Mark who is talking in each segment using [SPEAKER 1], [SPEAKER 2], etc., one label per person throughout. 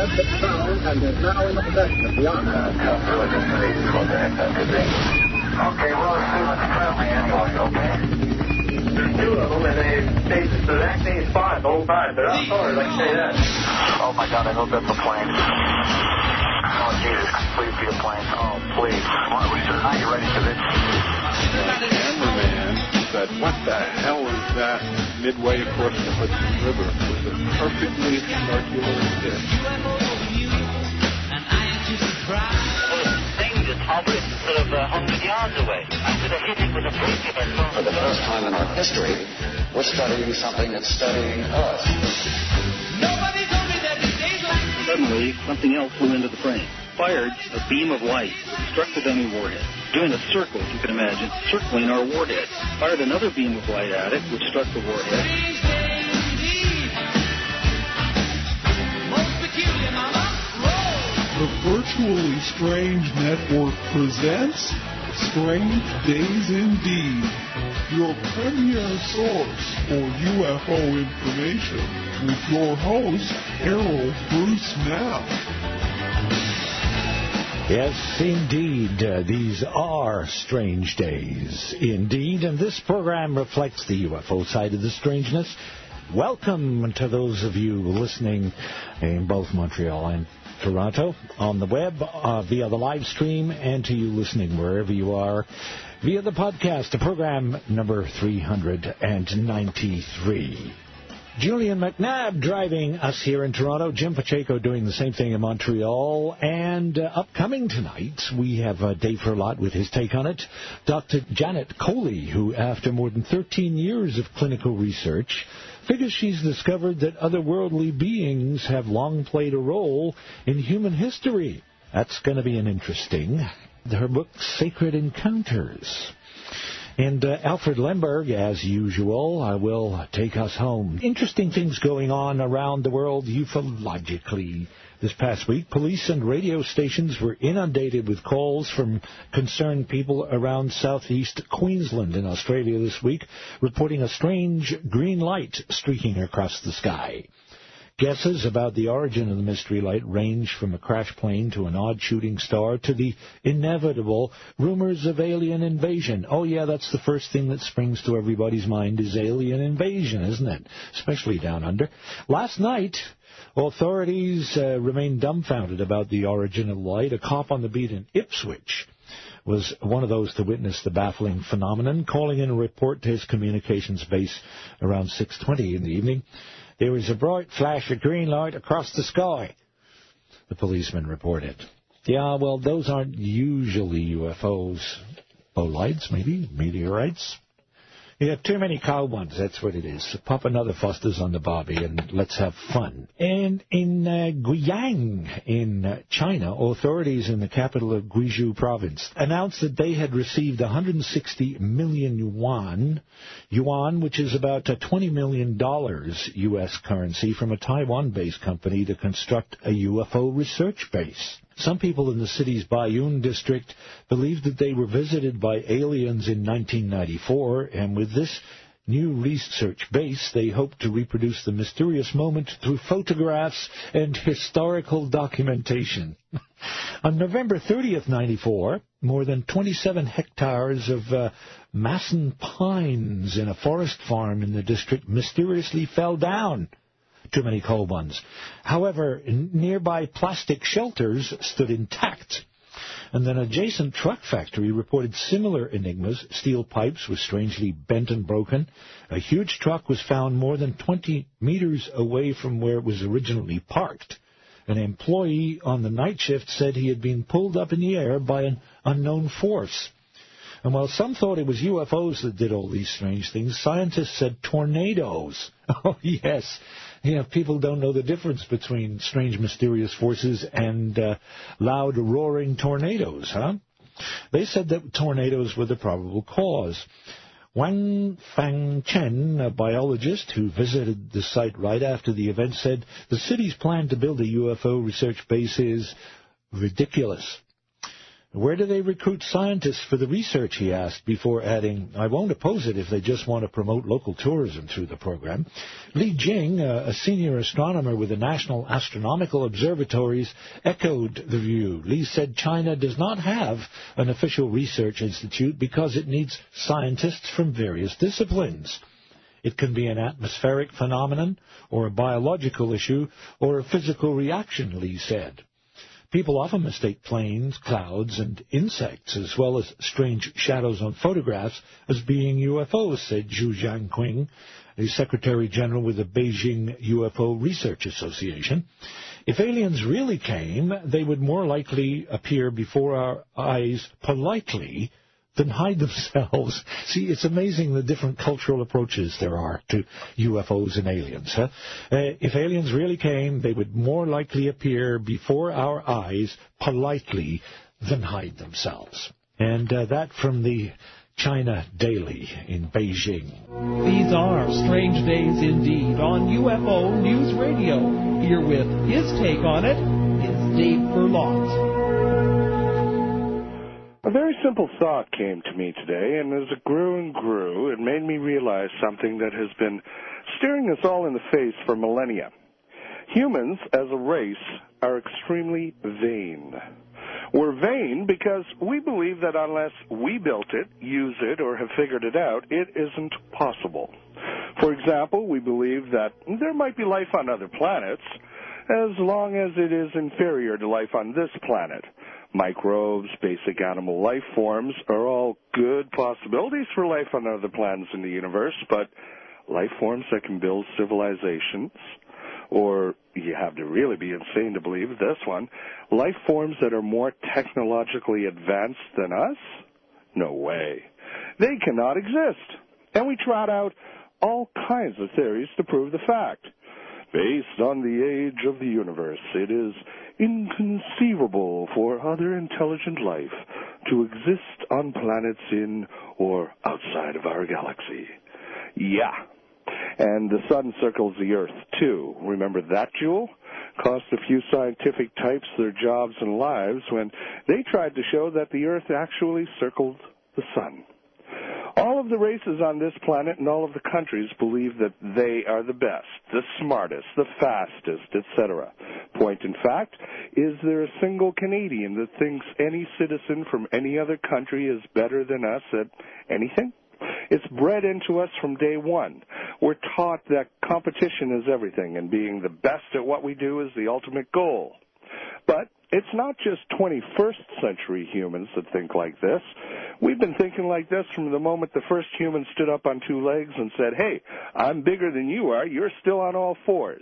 [SPEAKER 1] has been found and is now in the possession of the Army.
[SPEAKER 2] Okay, we'll assume it's friendly anyway, okay? There's two of them, and they stayed the exact same spot the whole time. They're outdoors, I can say that. Oh, my God, I hope that's a plane. Oh, Jesus, please be a plane. Oh, please. Are you ready for this?
[SPEAKER 3] The cameraman said, what the hell is that midway across the Hudson River? It was a perfectly circular disc.
[SPEAKER 2] Hovering sort of 100 yards away. I could have hit it with a brick if I thought.
[SPEAKER 4] For the first time in our history, we're studying something that's studying us.
[SPEAKER 2] Nobody told me that it days like... Suddenly, something else flew into the frame. Fired a beam of light, struck the dummy warhead. Doing a circle, if you can imagine, circling our warhead. Fired another beam of light at it, which struck the warhead.
[SPEAKER 5] The Virtually Strange Network presents Strange Days Indeed, your premier source for UFO information, with your host, Harold Bruce Knapp.
[SPEAKER 6] Yes, indeed, these are strange days, indeed, and this program reflects the UFO side of the strangeness. Welcome to those of you listening in both Montreal and Toronto, on the web, via the live stream, and to you listening wherever you are via the podcast, program number 393. Julian McNabb driving us here in Toronto, Jim Pacheco doing the same thing in Montreal, and upcoming tonight we have Dave Hurlott with his take on it, Dr. Janet Coley, who after more than 13 years of clinical research figures she's discovered that otherworldly beings have long played a role in human history. That's going to be an interesting. Her book, Sacred Encounters. And Alfred Lemberg, as usual, will take us home. Interesting things going on around the world ufologically. This past week, police and radio stations were inundated with calls from concerned people around southeast Queensland in Australia this week, reporting a strange green light streaking across the sky. Guesses about the origin of the mystery light range from a crash plane to an odd shooting star to the inevitable rumors of alien invasion. Oh, yeah, that's the first thing that springs to everybody's mind is alien invasion, isn't it? Especially down under. Last night, authorities remained dumbfounded about the origin of the light. A cop on the beat in Ipswich was one of those to witness the baffling phenomenon, calling in a report to his communications base around 6:20 in the evening. There was a bright flash of green light across the sky, the policeman reported. Yeah, well, those aren't usually UFOs. Bolides, maybe? Meteorites? You have too many cow ones, that's what it is. Pop another Foster's on the barbie and let's have fun. And in Guiyang, in China, authorities in the capital of Guizhou province announced that they had received 160 million yuan, which is about $20 million U.S. currency, from a Taiwan-based company to construct a UFO research base. Some people in the city's Baiyun district believed that they were visited by aliens in 1994, and with this new research base, they hope to reproduce the mysterious moment through photographs and historical documentation. On November 30th, 94, more than 27 hectares of Mason pines in a forest farm in the district mysteriously fell down. Too many cold ones. However, nearby plastic shelters stood intact. And an adjacent truck factory reported similar enigmas. Steel pipes were strangely bent and broken. A huge truck was found more than 20 meters away from where it was originally parked. An employee on the night shift said he had been pulled up in the air by an unknown force. And while some thought it was UFOs that did all these strange things, scientists said tornadoes. Oh, yes. Yeah, people don't know the difference between strange, mysterious forces and loud, roaring tornadoes, huh? They said that tornadoes were the probable cause. Wang Fangchen, a biologist who visited the site right after the event, said the city's plan to build a UFO research base is ridiculous. Where do they recruit scientists for the research, he asked, before adding, I won't oppose it if they just want to promote local tourism through the program. Li Jing, a senior astronomer with the National Astronomical Observatories, echoed the view. Li said China does not have an official research institute because it needs scientists from various disciplines. It can be an atmospheric phenomenon, or a biological issue, or a physical reaction, Li said. People often mistake planes, clouds, and insects, as well as strange shadows on photographs, as being UFOs, said Zhu Jianqing, the Secretary General with the Beijing UFO Research Association. If aliens really came, they would more likely appear before our eyes politely than hide themselves. See, it's amazing the different cultural approaches there are to UFOs and aliens. Huh? If aliens really came, they would more likely appear before our eyes politely than hide themselves. And that from the China Daily in Beijing.
[SPEAKER 7] These are strange days indeed on UFO News Radio. Here with his take on it is Dave Furlong.
[SPEAKER 8] A very simple thought came to me today, and as it grew and grew, it made me realize something that has been staring us all in the face for millennia. Humans, as a race, are extremely vain. We're vain because we believe that unless we built it, use it, or have figured it out, it isn't possible. For example, we believe that there might be life on other planets, as long as it is inferior to life on this planet. Microbes, basic animal life forms are all good possibilities for life on other planets in the universe, but life forms that can build civilizations, or you have to really be insane to believe this one, life forms that are more technologically advanced than us? No way. They cannot exist. And we trot out all kinds of theories to prove the fact. Based on the age of the universe, it is inconceivable for other intelligent life to exist on planets in or outside of our galaxy. Yeah. And the sun circles the Earth, too. Remember that, Jewel? Cost a few scientific types their jobs and lives when they tried to show that the Earth actually circled the sun. All of the races on this planet and all of the countries believe that they are the best, the smartest, the fastest, etc. Point in fact, is there a single Canadian that thinks any citizen from any other country is better than us at anything? It's bred into us from day one. We're taught that competition is everything, and being the best at what we do is the ultimate goal. But it's not just 21st century humans that think like this. We've been thinking like this from the moment the first human stood up on two legs and said, hey, I'm bigger than you are, you're still on all fours.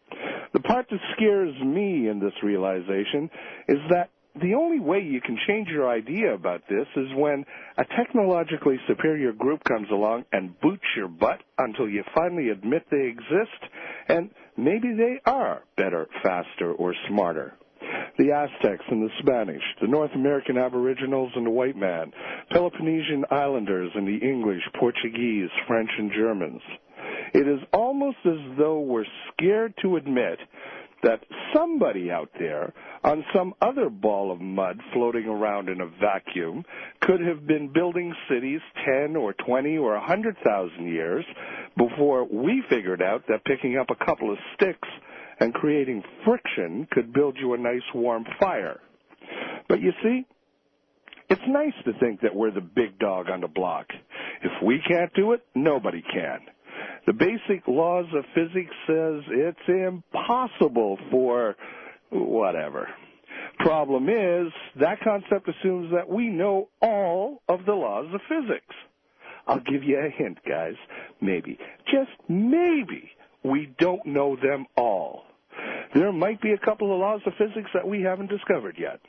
[SPEAKER 8] The part that scares me in this realization is that the only way you can change your idea about this is when a technologically superior group comes along and boots your butt until you finally admit they exist, and maybe they are better, faster, or smarter. The Aztecs and the Spanish, the North American Aboriginals and the white man, Peloponnesian Islanders and the English, Portuguese, French, and Germans. It is almost as though we're scared to admit that somebody out there on some other ball of mud floating around in a vacuum could have been building cities 10 or 20 or 100,000 years before we figured out that picking up a couple of sticks and creating friction could build you a nice warm fire. But you see, it's nice to think that we're the big dog on the block. If we can't do it, nobody can. The basic laws of physics says it's impossible for whatever. Problem is, that concept assumes that we know all of the laws of physics. I'll give you a hint, guys. Maybe, just maybe, we don't know them all. There might be a couple of laws of physics that we haven't discovered yet.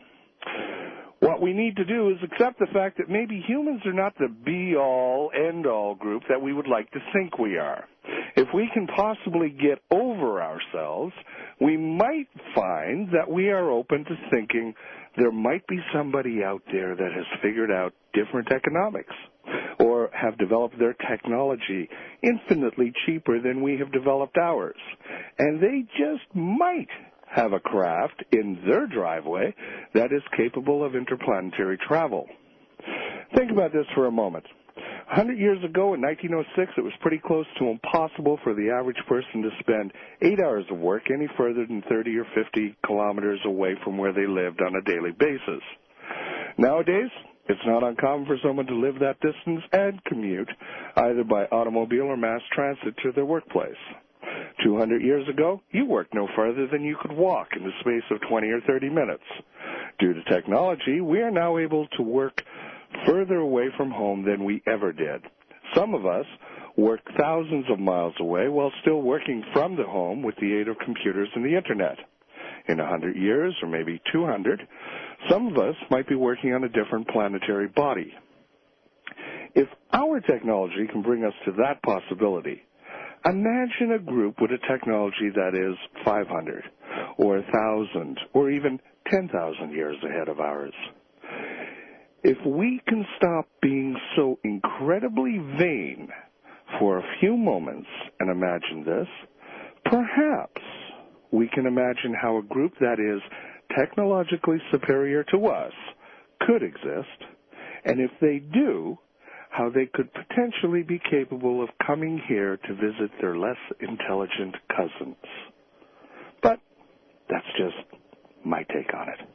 [SPEAKER 8] What we need to do is accept the fact that maybe humans are not the be-all, end-all group that we would like to think we are. If we can possibly get over ourselves, we might find that we are open to thinking there might be somebody out there that has figured out different economics or have developed their technology infinitely cheaper than we have developed ours. And they just might have a craft in their driveway that is capable of interplanetary travel. Think about this for a moment. 100 years ago, in 1906, it was pretty close to impossible for the average person to spend 8 hours of work any further than 30 or 50 kilometers away from where they lived on a daily basis. Nowadays, it's not uncommon for someone to live that distance and commute either by automobile or mass transit to their workplace. 200 years ago, you worked no further than you could walk in the space of 20 or 30 minutes. Due to technology, we are now able to work further away from home than we ever did. Some of us work thousands of miles away while still working from the home with the aid of computers and the Internet. In 100 years, or maybe 200, some of us might be working on a different planetary body. If our technology can bring us to that possibility, imagine a group with a technology that is 500 or 1,000 or even 10,000 years ahead of ours. If we can stop being so incredibly vain for a few moments and imagine this, perhaps we can imagine how a group that is technologically superior to us could exist, and if they do, how they could potentially be capable of coming here to visit their less intelligent cousins. But that's just my take on it.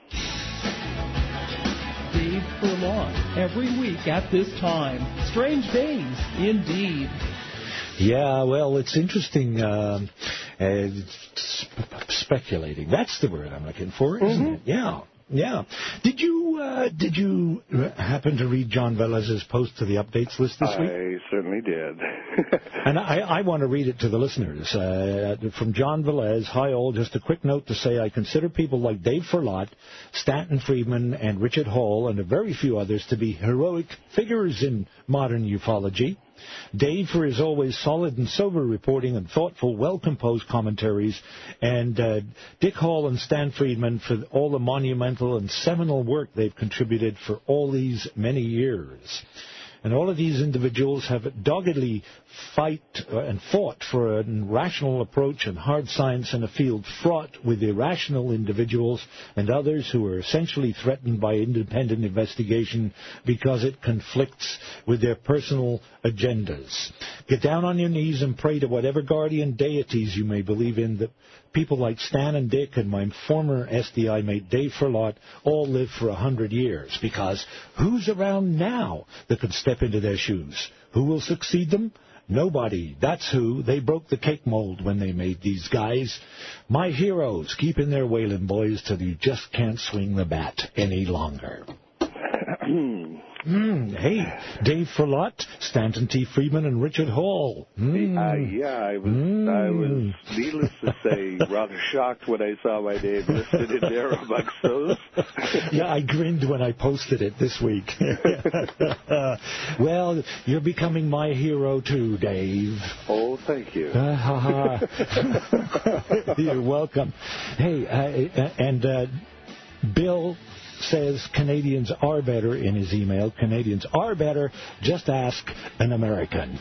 [SPEAKER 7] Dave Furlong, every week at this time. Strange days, indeed.
[SPEAKER 6] Yeah, well, it's interesting speculating. That's the word I'm looking for, isn't it? Yeah. Yeah. Did you happen to read John Velez's post to the updates list this week?
[SPEAKER 8] I certainly did.
[SPEAKER 6] And I want to read it to the listeners. From John Velez, hi all, just a quick note to say I consider people like Dave Furlot, Stanton Friedman, and Richard Hall, and a very few others to be heroic figures in modern ufology. Dave for his always solid and sober reporting and thoughtful, well-composed commentaries, and Dick Hall and Stan Friedman for all the monumental and seminal work they've contributed for all these many years. And all of these individuals have doggedly fought for a rational approach and hard science in a field fraught with irrational individuals and others who are essentially threatened by independent investigation because it conflicts with their personal agendas. Get down on your knees and pray to whatever guardian deities you may believe in that people like Stan and Dick and my former SDI mate Dave Furlot all live for 100 years, because who's around now that could step into their shoes? Who will succeed them? Nobody. That's who. They broke the cake mold when they made these guys. My heroes. Keep in there wailing, boys, till you just can't swing the bat any longer. Hey, Dave Furlot, Stanton T. Friedman, and Richard Hall.
[SPEAKER 8] I was, needless to say, rather shocked when I saw my name listed in there amongst those.
[SPEAKER 6] Yeah, I grinned when I posted it this week. Well, you're becoming my hero too, Dave.
[SPEAKER 8] Oh, thank you.
[SPEAKER 6] You're welcome. Hey, and Bill says Canadians are better in his email. Canadians are better. Just ask an American.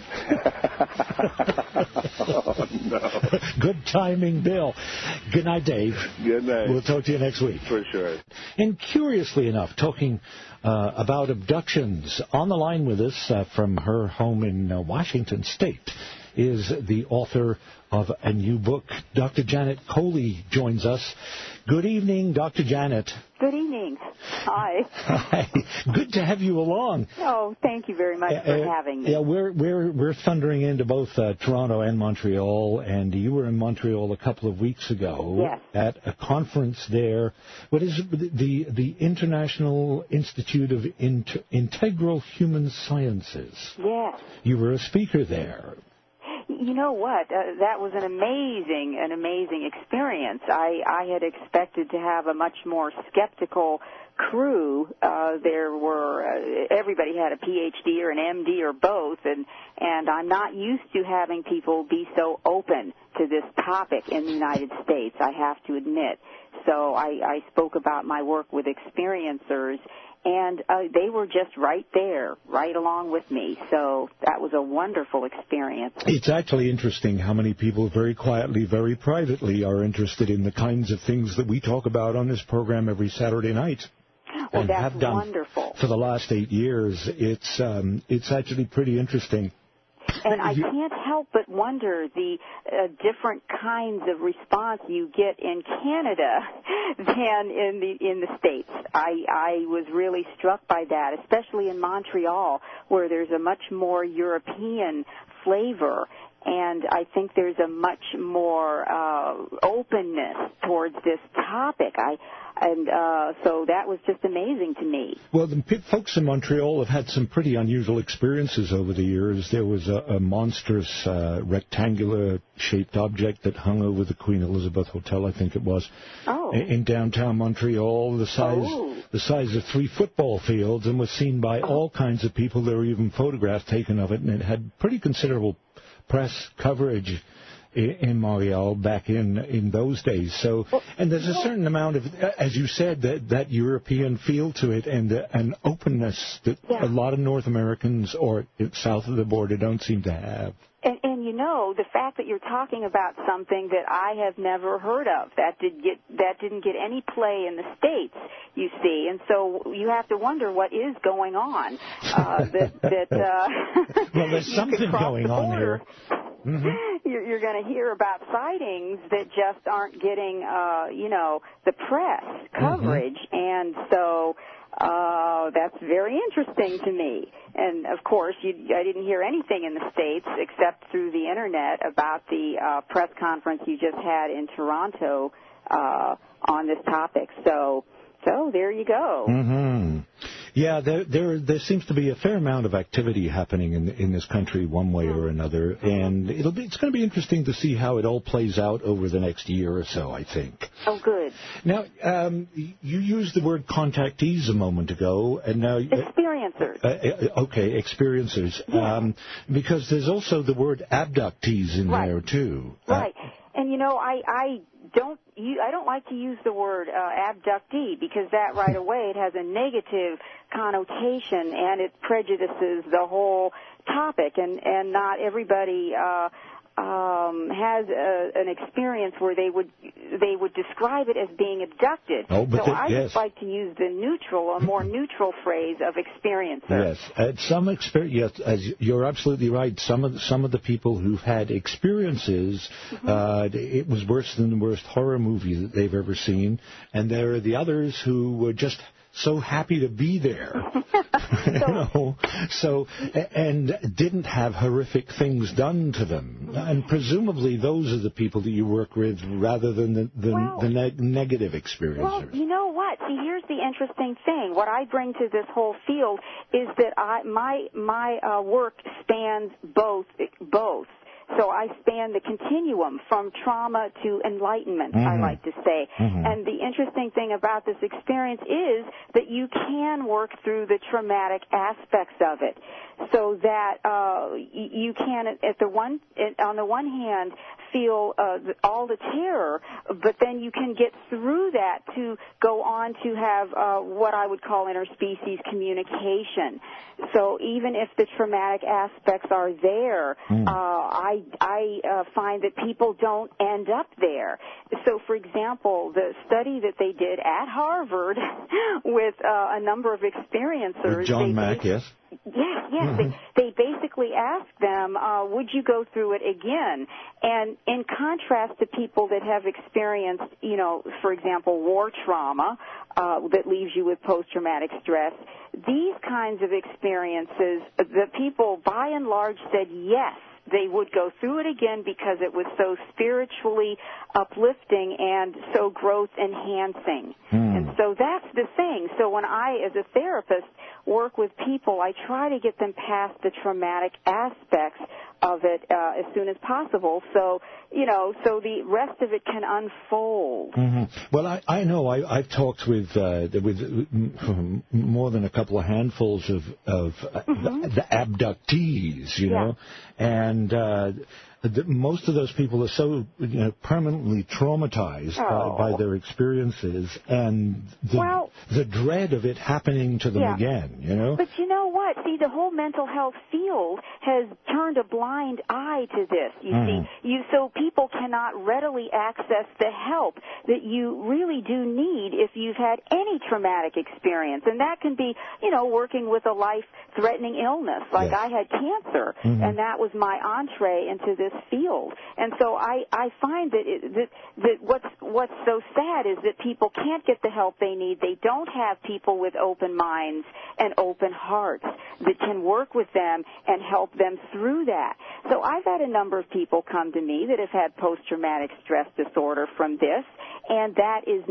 [SPEAKER 8] Oh, no.
[SPEAKER 6] Good timing, Bill. Good night, Dave.
[SPEAKER 8] Good night.
[SPEAKER 6] We'll talk to you next week.
[SPEAKER 8] For sure.
[SPEAKER 6] And curiously enough, talking about abductions, on the line with us from her home in Washington State is the author of a new book. Dr. Janet Coley joins us. Good evening, Dr. Janet.
[SPEAKER 9] Good evening. Hi.
[SPEAKER 6] Hi. Good to have you along.
[SPEAKER 9] Oh, thank you very much for having me.
[SPEAKER 6] Yeah, we're thundering into both Toronto and Montreal, and you were in Montreal a couple of weeks ago.
[SPEAKER 9] Yes.
[SPEAKER 6] At a conference there. What is it? The International Institute of Integral Human Sciences.
[SPEAKER 9] Yes.
[SPEAKER 6] You were a speaker there.
[SPEAKER 9] You know what? That was an amazing experience. I had expected to have a much more skeptical crew. There were everybody had a PhD or an MD or both, and I'm not used to having people be so open to this topic in the United States, I have to admit. so I spoke about my work with experiencers, and they were just right there, right along with me. So that was a wonderful experience.
[SPEAKER 6] It's actually interesting how many people very quietly, very privately are interested in the kinds of things that we talk about on this program every Saturday night.
[SPEAKER 9] Well,
[SPEAKER 6] and
[SPEAKER 9] that's
[SPEAKER 6] have done
[SPEAKER 9] wonderful.
[SPEAKER 6] For the last 8 years. It's actually pretty interesting.
[SPEAKER 9] And I can't help but wonder the different kinds of response you get in Canada than in the States. I was really struck by that, especially in Montreal, where there's a much more European flavor. And I think there's a much more openness towards this topic. So that was just amazing to me.
[SPEAKER 6] Well, the folks in Montreal have had some pretty unusual experiences over the years. There was a monstrous rectangular-shaped object that hung over the Queen Elizabeth Hotel, I think it was, in downtown Montreal, the size of 3 football fields, and was seen by all kinds of people. There were even photographs taken of it, and it had pretty considerable press coverage in Montreal back in those days. So, and there's a certain amount of, as you said, that European feel to it, and an openness that a lot of North Americans or south of the border don't seem to have.
[SPEAKER 9] And you know, the fact that you're talking about something that I have never heard of, that didn't get any play in the States, you see, and so you have to wonder what is going on.
[SPEAKER 6] Well, there's something going on here.
[SPEAKER 9] Mm-hmm. You're going to hear about sightings that just aren't getting, the press coverage, and so that's very interesting to me. And, of course, I didn't hear anything in the States except through the Internet about the press conference you just had in Toronto on this topic. So there you go.
[SPEAKER 6] Mm-hmm. Yeah, there seems to be a fair amount of activity happening in this country one way or another, and it's going to be interesting to see how it all plays out over the next year or so, I think.
[SPEAKER 9] Oh, good.
[SPEAKER 6] Now, you used the word contactees a moment ago, and now
[SPEAKER 9] experiencers.
[SPEAKER 6] Okay, experiencers. Yeah. Because there's also the word abductees in there too.
[SPEAKER 9] Right. And I don't like to use the word abductee, because that right away it has a negative connotation and it prejudices the whole topic, and not everybody has an experience where they would describe it as being abducted. I just like to use a more neutral phrase of experiencer.
[SPEAKER 6] Yes, as you're absolutely right. Some of the people who've had experiences, it was worse than the worst horror movie that they've ever seen, and there are the others who were just so happy to be there, and didn't have horrific things done to them. And presumably those are the people that you work with rather than the negative experiencers.
[SPEAKER 9] Well, you know what? See, here's the interesting thing. What I bring to this whole field is that my work spans both. So I span the continuum from trauma to enlightenment, I like to say. And the interesting thing about this experience is that you can work through the traumatic aspects of it, so that you can, on the one hand, feel all the terror, but then you can get through that to go on to have what I would call interspecies communication. So even if the traumatic aspects are there, I find that people don't end up there. So, for example, the study that they did at Harvard with a number of experiencers.
[SPEAKER 6] With John Mack, yes?
[SPEAKER 9] Yes. They basically asked them, would you go through it again? And in contrast to people that have experienced, for example, war trauma that leaves you with post-traumatic stress, these kinds of experiences, the people by and large said yes. They would go through it again because it was so spiritually uplifting and so growth-enhancing. And so that's the thing. So when I, as a therapist, work with people, I try to get them past the traumatic aspects of it as soon as possible, so the rest of it can unfold.
[SPEAKER 6] Mm-hmm. Well, I know I've talked with more than a couple of handfuls of the abductees, you know, and most of those people are so permanently traumatized by their experiences and the dread of it happening to them again, you know.
[SPEAKER 9] But you know what? See, the whole mental health field has turned a blind eye to this. You see, so people cannot readily access the help that you really do need if you've had any traumatic experience, and that can be, working with a life-threatening illness. Like I had cancer, and that was my entree into this field. And so I find that what's so sad is that people can't get the help they need. They don't have people with open minds and open hearts that can work with them and help them through that. So I've had a number of people come to me that have had post-traumatic stress disorder from this, and that is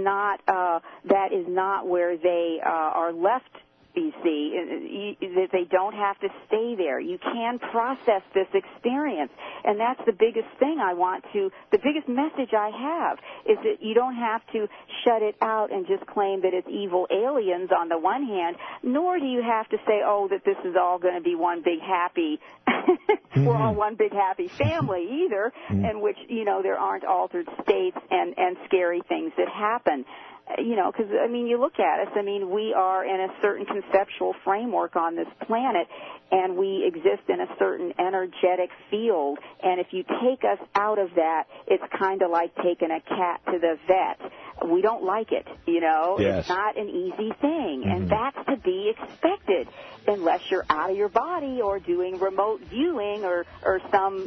[SPEAKER 9] not where they are left. You see, that they don't have to stay there. You can process this experience, and that's the biggest thing the biggest message I have is that you don't have to shut it out and just claim that it's evil aliens on the one hand, nor do you have to say, that this is all going to be one big happy, we're all one big happy family either, in which, there aren't altered states and scary things that happen. Because, you look at us, we are in a certain conceptual framework on this planet, and we exist in a certain energetic field, and if you take us out of that, it's kind of like taking a cat to the vet. We don't like it, It's not an easy thing, and that's to be expected, unless you're out of your body or doing remote viewing or some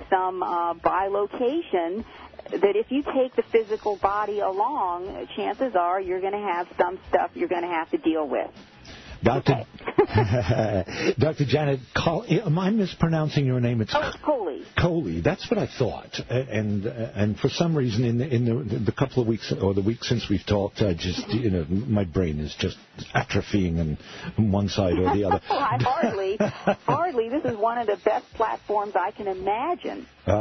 [SPEAKER 9] bilocation, that if you take the physical body along, chances are you're going to have some stuff you're going to have to deal with.
[SPEAKER 6] Dr. Janet, am I mispronouncing your name? It's
[SPEAKER 9] Coley.
[SPEAKER 6] Coley. That's what I thought. And for some reason, in the couple of weeks or the week since we've talked, I just my brain is just atrophying on one side or the other.
[SPEAKER 9] Hardly. This is one of the best platforms I can imagine.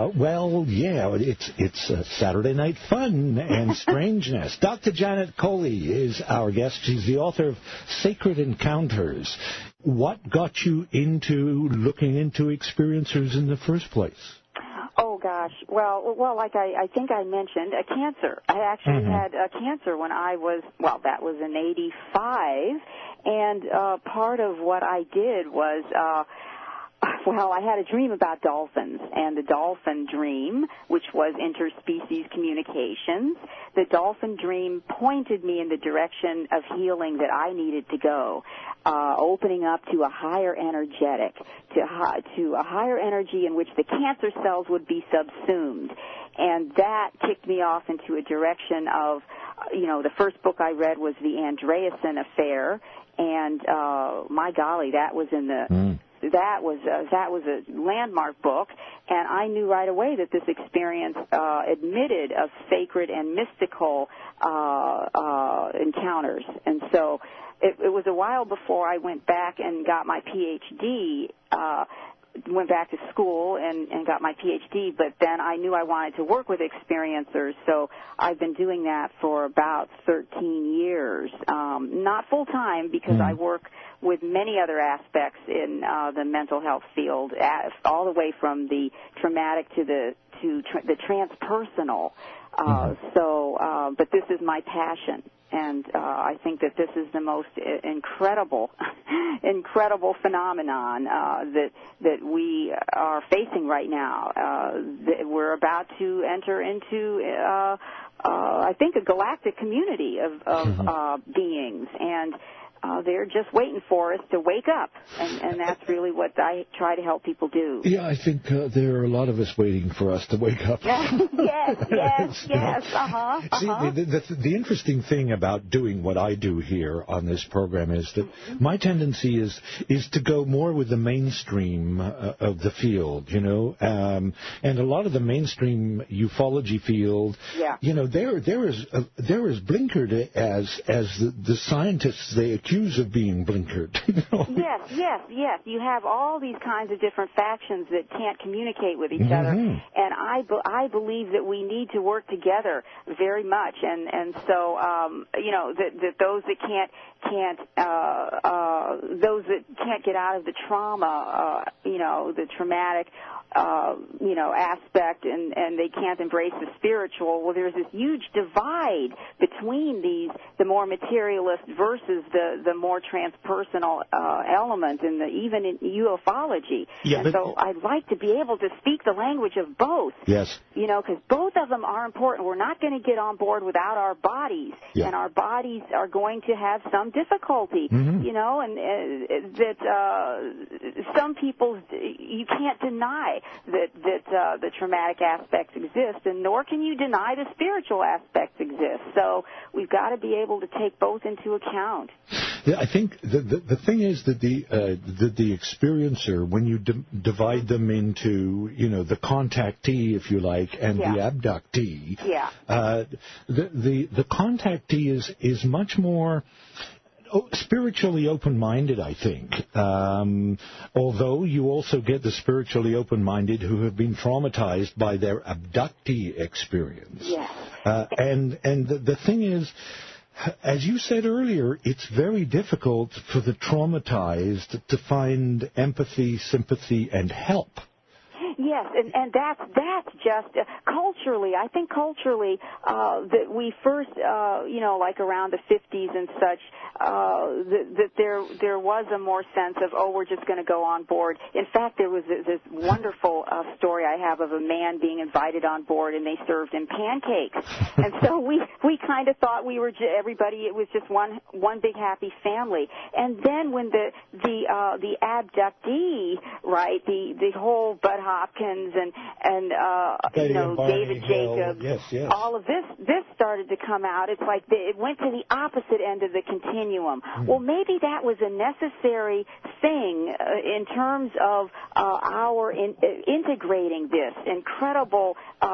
[SPEAKER 9] It's Saturday Night Fun and Strangeness. Dr. Janet Coley is our guest. She's the author of Sacred Encounters. What got you into looking into experiencers in the first place? Oh, gosh. Well, like I think I mentioned, a cancer. I actually had a cancer when I was, that was in 85, and part of what I did was, I had a dream about dolphins, and the dolphin dream, which was interspecies communications, the dolphin dream pointed me in the direction of healing that I needed to go, opening up to a higher energetic, to a higher energy in which the cancer cells would be subsumed. And that kicked me off into a direction of, the first book I read was The Andreasen Affair, and my golly, that was in the... That was a landmark book, and I knew right away that this experience admitted of sacred and mystical encounters. And so it was a while before I went back and got my Ph.D., went back to school and got my Ph.D., but then I knew I wanted to work with experiencers, so I've been doing that for about 13 years. Not full-time, because I work with many other aspects in the mental health field, all the way from the traumatic to the transpersonal. But this is my passion, and I think that this is the most incredible phenomenon that we are facing right now. That we're about to enter into, I think, a galactic community of beings, and they're just waiting for us to wake up, and that's really what I try to help people do.
[SPEAKER 6] Yeah, I think there are a lot of us waiting for us to wake up.
[SPEAKER 9] Yes.
[SPEAKER 6] See, the interesting thing about doing what I do here on this program is that my tendency is to go more with the mainstream of the field, and a lot of the mainstream ufology field, they're as blinkered as the scientists they accused of being blinkered.
[SPEAKER 9] Yes. You have all these kinds of different factions that can't communicate with each other, and I believe that we need to work together very much, and so that those that can't get out of the trauma, the traumatic aspect, and they can't embrace the spiritual. Well, there's this huge divide between the more materialist versus the more transpersonal element, even in ufology.
[SPEAKER 6] Yeah,
[SPEAKER 9] and so I'd like to be able to speak the language of both.
[SPEAKER 6] Yes.
[SPEAKER 9] Because both of them are important. We're not going to get on board without our bodies, and our bodies are going to have some difficulty. And that some people, you can't deny that the traumatic aspects exist, and nor can you deny the spiritual aspects exist. So we've got to be able to take both into account.
[SPEAKER 6] Yeah, I think the thing is that the experiencer, when you divide them into the contactee, if you like, and the abductee, the contactee is much more spiritually open-minded, I think. Although you also get the spiritually open-minded who have been traumatized by their abductee experience.
[SPEAKER 9] Yes.
[SPEAKER 6] And the thing is, as you said earlier, it's very difficult for the traumatized to find empathy, sympathy, and help.
[SPEAKER 9] Yes, and that's just culturally. I think culturally that we first, like around the 50s and such, that there was a more sense of, we're just going to go on board. In fact, there was this wonderful story I have of a man being invited on board, and they served him pancakes, and so we kind of thought we were everybody. It was just one big happy family. And then when the abductee, right, the whole Bud Hopkins and David Jacobs,
[SPEAKER 6] yes.
[SPEAKER 9] all of this started to come out. It's like it went to the opposite end of the continuum. Well, maybe that was a necessary thing in terms of our integrating this incredible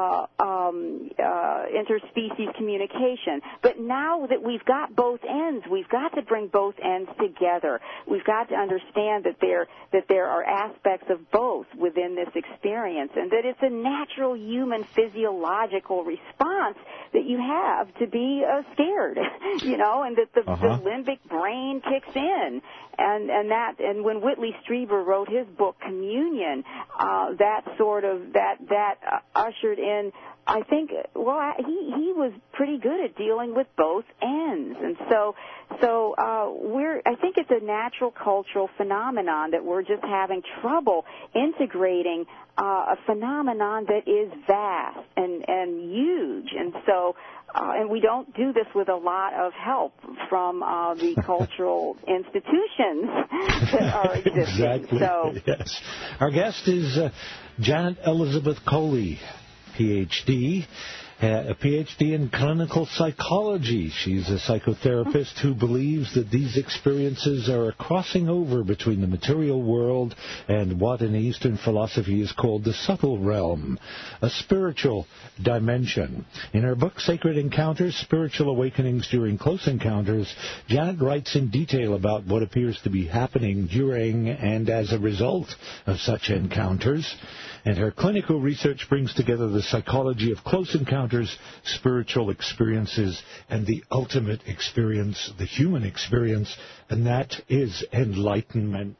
[SPEAKER 9] interspecies communication. But now that we've got both ends, we've got to bring both ends together. We've got to understand that there are aspects of both within this experience, and that it's a natural human physiological response that you have to be scared, and that the limbic brain kicks in, and when Whitley Strieber wrote his book Communion, that ushered in. I think, he was pretty good at dealing with both ends, and so I think it's a natural cultural phenomenon that we're just having trouble integrating a phenomenon that is vast and huge, and so. And we don't do this with a lot of help from the cultural institutions that are existing.
[SPEAKER 6] Exactly.
[SPEAKER 9] So,
[SPEAKER 6] yes. Our guest is Janet Elizabeth Coley, Ph.D., a Ph.D. in clinical psychology. She's a psychotherapist who believes that these experiences are a crossing over between the material world and what in Eastern philosophy is called the subtle realm, a spiritual dimension. In her book, Sacred Encounters, Spiritual Awakenings During Close Encounters, Janet writes in detail about what appears to be happening during and as a result of such encounters. And her clinical research brings together the psychology of close encounters, spiritual experiences, and the ultimate experience, the human experience, and that is enlightenment.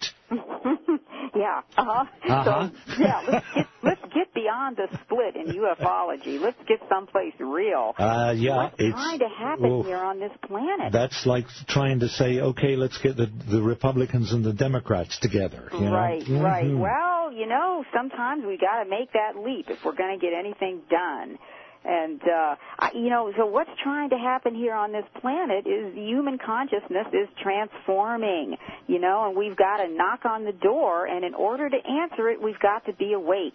[SPEAKER 9] So, let's get beyond the split in ufology. Let's get someplace real. What's trying to happen here on this planet?
[SPEAKER 6] That's like trying to say, okay, let's get the Republicans and the Democrats together.
[SPEAKER 9] Right. Well, sometimes we got to make that leap if we're going to get anything done. And, so what's trying to happen here on this planet is human consciousness is transforming, and we've got to knock on the door, and in order to answer it, we've got to be awake.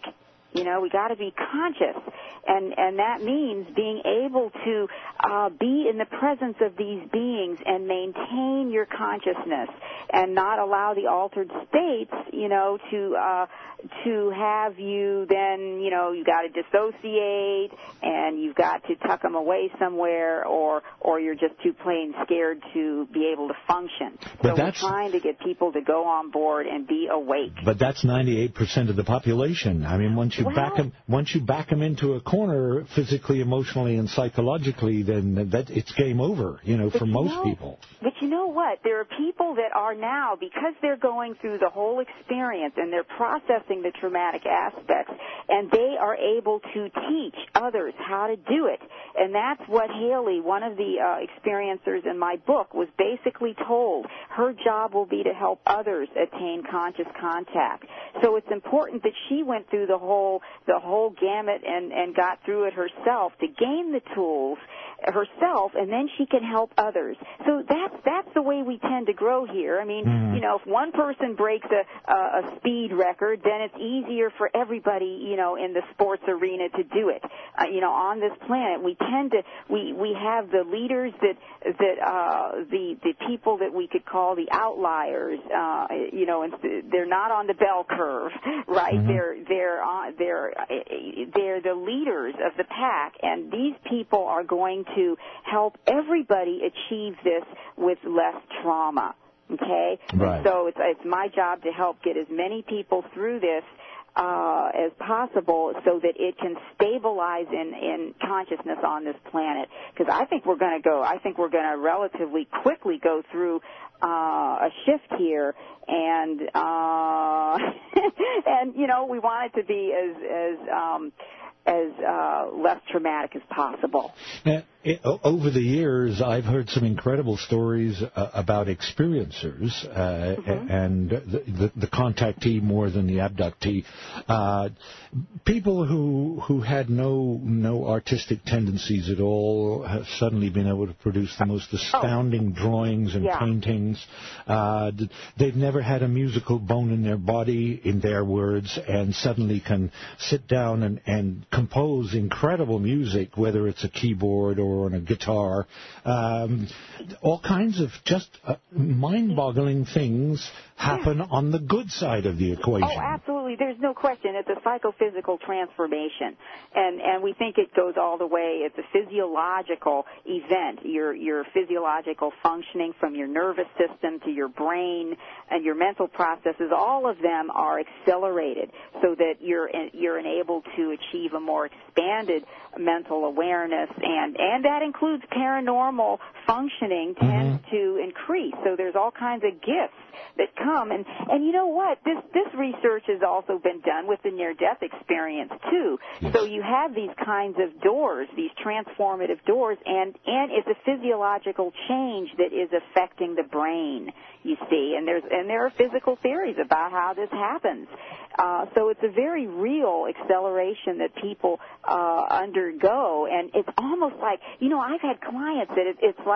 [SPEAKER 9] You know, we got to be conscious, and that means being able to be in the presence of these beings and maintain your consciousness and not allow the altered states, you know, to have you then, you know, you got to dissociate and you've got to tuck them away somewhere, or you're just too plain scared to be able to function.
[SPEAKER 6] But
[SPEAKER 9] so we're trying to get people to go on board and be awake.
[SPEAKER 6] But that's 98% of the population. I mean, once you back them into a corner, physically, emotionally, and psychologically, then it's game over. You know, for most people.
[SPEAKER 9] But you know what? There are people that are now, because they're going through the whole experience and they're processing the traumatic aspects, and they are able to teach others how to do it. And that's what Haley, one of the experiencers in my book, was basically told. Her job will be to help others attain conscious contact. So it's important that she went through the whole gamut and got through it herself to gain the tools herself, and then she can help others. So that's the way we tend to grow here. I mean, you know, if one person breaks a speed record, then it's easier for everybody, you know, in the sports arena to do it. You know, on this planet, we tend to we have the leaders that the people that we could call the outliers. You know, and they're not on the bell curve, right? They're the leaders of the pack, and these people are going to help everybody achieve this with less trauma. Okay?
[SPEAKER 6] Right.
[SPEAKER 9] So it's my job to help get as many people through this as possible so that it can stabilize in consciousness on this planet. Because I think we're going to relatively quickly go through a shift here, and and you know, we want it to be as less traumatic as possible.
[SPEAKER 6] Now, over the years, I've heard some incredible stories about experiencers and the contactee more than the abductee. People who had no artistic tendencies at all have suddenly been able to produce the most astounding drawings and paintings. They've never had a musical bone in their body, in their words, and suddenly can sit down and compose incredible music, whether it's a keyboard or on a guitar. All kinds of just mind-boggling things happen on the good side of the equation.
[SPEAKER 9] Oh, absolutely. There's no question. It's a psychophysical transformation. And we think it goes all the way. It's a physiological event. Your physiological functioning from your nervous system to your brain and your mental processes, all of them are accelerated so that you're enabled to achieve a more expanded mental awareness, and that includes paranormal functioning tends to increase. So there's all kinds of gifts that come, and you know what? This research has also been done with the near-death experience too. Yes. So you have these kinds of doors, these transformative doors, and it's a physiological change that is affecting the brain. You see, and there are physical theories about how this happens. So it's a very real acceleration that people undergo, and it's almost like, you know, I've had clients that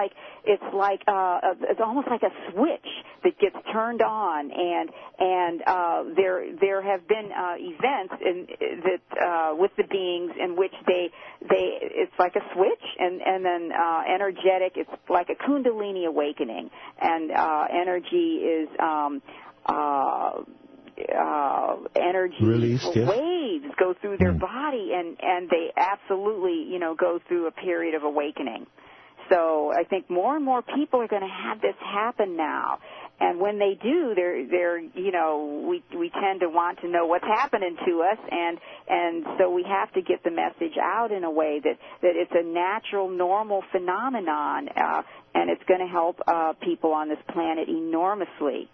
[SPEAKER 9] it's almost like a switch that gets turned on, and there have been events that with the beings in which it's like a switch, and then energetic. It's like a Kundalini awakening, and energy is energy
[SPEAKER 6] released,
[SPEAKER 9] waves go through their body, and they absolutely, you know, go through a period of awakening. So I think more and more people are going to have this happen now. And when they do, they're you know, we tend to want to know what's happening to us, and so we have to get the message out in a way that it's a natural, normal phenomenon, and it's going to help people on this planet enormously.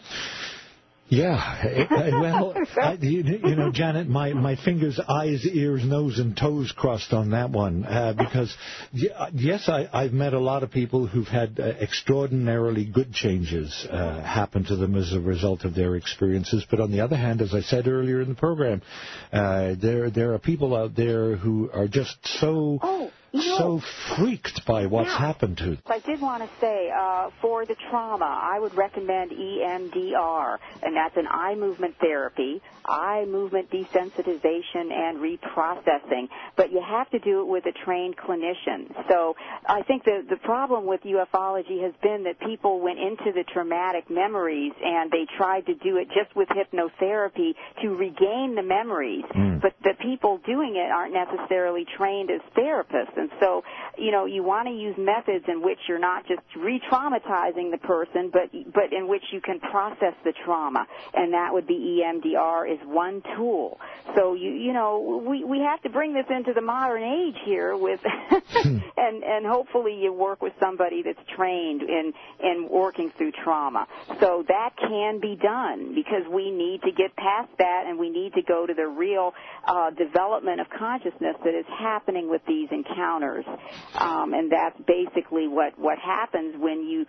[SPEAKER 6] Yeah, well, you know, Janet, my fingers, eyes, ears, nose, and toes crossed on that one because, yes, I've met a lot of people who've had extraordinarily good changes happen to them as a result of their experiences. But on the other hand, as I said earlier in the program, there are people out there who are just so so freaked by what's happened to them.
[SPEAKER 9] I did want to say, for the trauma, I would recommend EMDR, and that's an eye movement therapy, eye movement desensitization and reprocessing. But you have to do it with a trained clinician. So I think the problem with ufology has been that people went into the traumatic memories and they tried to do it just with hypnotherapy to regain the memories. But the people doing it aren't necessarily trained as therapists. And so, you want to use methods in which you're not just re-traumatizing the person, but in which you can process the trauma. And that would be EMDR is one tool. So, we have to bring this into the modern age here with, and hopefully you work with somebody that's trained in working through trauma. So that can be done because we need to get past that and we need to go to the real development of consciousness that is happening with these encounters. And that's basically what happens when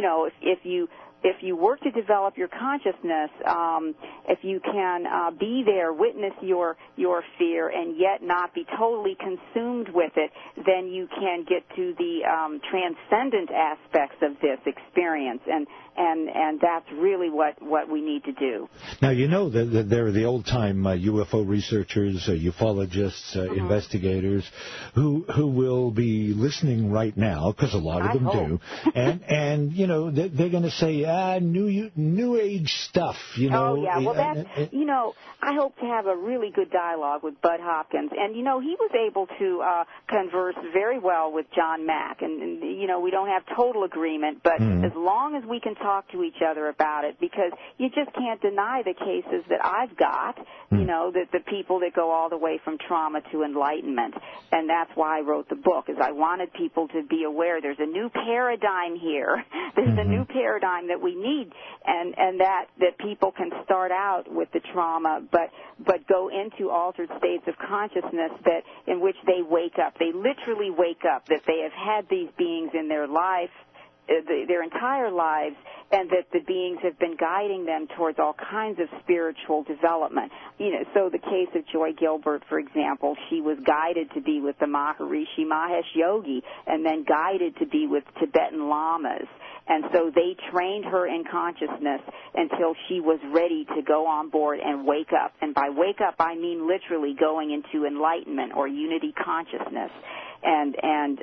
[SPEAKER 9] if you work to develop your consciousness, if you can be there, witness your fear, and yet not be totally consumed with it, then you can get to the transcendent aspects of this experience, and that's really what we need to do.
[SPEAKER 6] Now, that there are the old-time UFO researchers, ufologists, investigators, who will be listening right now, because a lot of them do, and they're going to say, new age stuff,
[SPEAKER 9] Oh, yeah. Well, that's, I hope to have a really good dialogue with Bud Hopkins. And, he was able to converse very well with John Mack. And we don't have total agreement, but as long as we can talk to each other about it, because you just can't deny the cases that I've got, that the people that go all the way from trauma to enlightenment. And that's why I wrote the book, is I wanted people to be aware there's a new paradigm here. There's a new paradigm that we need, and that people can start out with the trauma, but go into altered states of consciousness in which they wake up. They literally wake up, that they have had these beings in their life, their entire lives, and that the beings have been guiding them towards all kinds of spiritual development. So the case of Joy Gilbert, for example, she was guided to be with the Maharishi Mahesh Yogi and then guided to be with Tibetan lamas. And so they trained her in consciousness until she was ready to go on board and wake up. And by wake up, I mean literally going into enlightenment or unity consciousness. And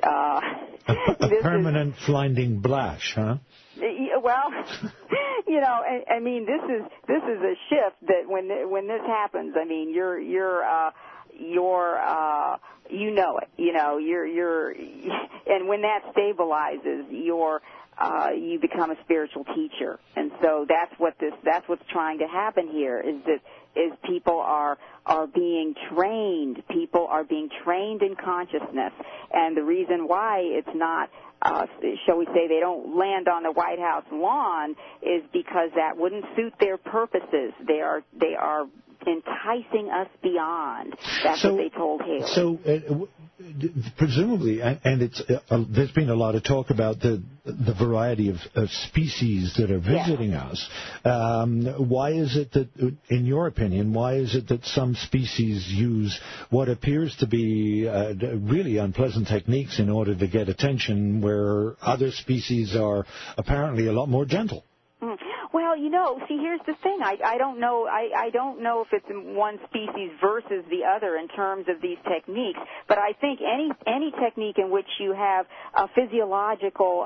[SPEAKER 6] a permanent blinding blash, huh?
[SPEAKER 9] Well, I mean, this is a shift that when this happens, I mean, you're and when that stabilizes, you become a spiritual teacher. And so that's what's trying to happen here, is people are being trained. People are being trained in consciousness. And the reason why it's not, shall we say, they don't land on the White House lawn is because that wouldn't suit their purposes. They are enticing us beyond. That's what they told Haley.
[SPEAKER 6] So presumably, and it's there's been a lot of talk about the variety of species that are visiting us. Why is it that, in your opinion, that some species use what appears to be really unpleasant techniques in order to get attention, where other species are apparently a lot more gentle?
[SPEAKER 9] Well, see, here's the thing. I don't know. I don't know if it's one species versus the other in terms of these techniques. But I think any technique in which you have a physiological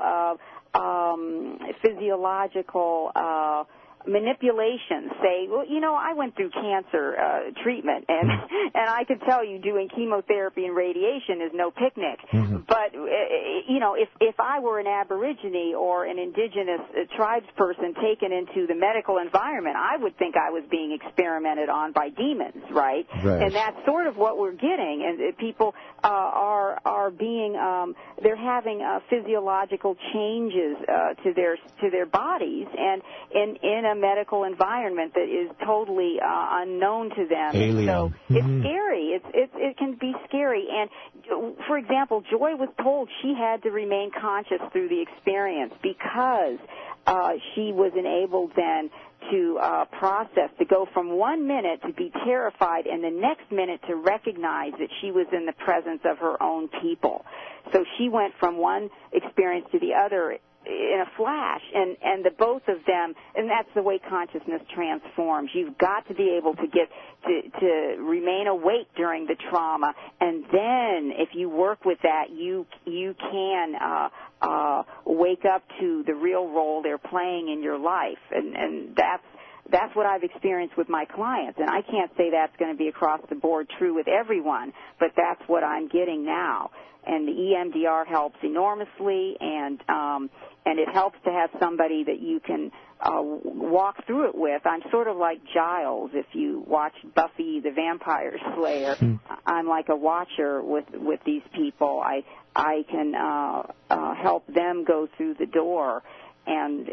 [SPEAKER 9] manipulation, say, well, I went through cancer treatment, and I can tell you doing chemotherapy and radiation is no picnic. But, if I were an Aborigine or an indigenous tribes person taken into the medical environment, I would think I was being experimented on by demons, right? And that's sort of what we're getting. And people are being, they're having physiological changes to their bodies, and in a medical environment that is totally unknown to them.
[SPEAKER 6] Alien.
[SPEAKER 9] So it's scary. It can be scary. And, for example, Joy was told she had to remain conscious through the experience because she was enabled then to process, to go from 1 minute to be terrified and the next minute to recognize that she was in the presence of her own people. So she went from one experience to the other in a flash, and the both of them, and that's the way consciousness transforms. You've got to be able to get to remain awake during the trauma, and then if you work with that, you can wake up to the real role they're playing in your life, and that's what I've experienced with my clients, and I can't say that's going to be across the board true with everyone, but that's what I'm getting now. And the EMDR helps enormously, and it helps to have somebody that you can walk through it with. I'm sort of like Giles. If you watch Buffy the Vampire Slayer, I'm like a watcher with these people. I can help them go through the door and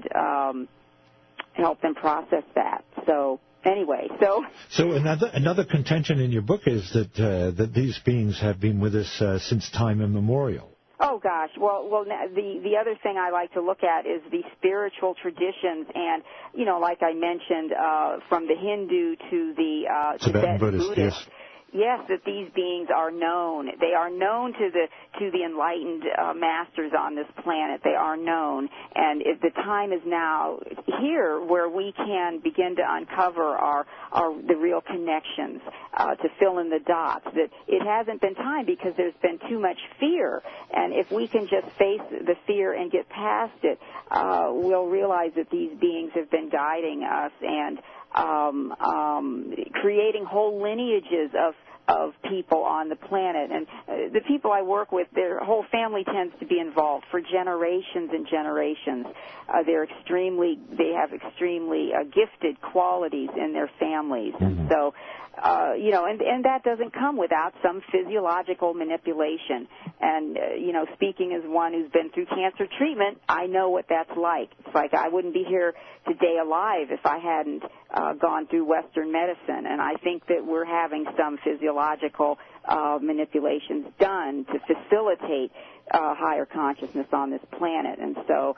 [SPEAKER 9] help them process that. So anyway, so
[SPEAKER 6] another contention in your book is that these beings have been with us since time immemorial.
[SPEAKER 9] Oh gosh, well, the other thing I like to look at is the spiritual traditions, and like I mentioned, from the Hindu to the Tibetan Buddhist.
[SPEAKER 6] Yes.
[SPEAKER 9] Yes, that these beings are known. They are known to the enlightened masters on this planet. They are known, and the time is now here where we can begin to uncover the real connections, to fill in the dots. That it hasn't been time because there's been too much fear, and if we can just face the fear and get past it, we'll realize that these beings have been guiding us and creating whole lineages of people on the planet. And the people I work with, their whole family tends to be involved for generations and generations. They have extremely gifted qualities in their families. Mm-hmm. So, and that doesn't come without some physiological manipulation. And, speaking as one who's been through cancer treatment, I know what that's like. It's like I wouldn't be here today alive if I hadn't gone through Western medicine. And I think that we're having some physiological manipulations done to facilitate higher consciousness on this planet. And so,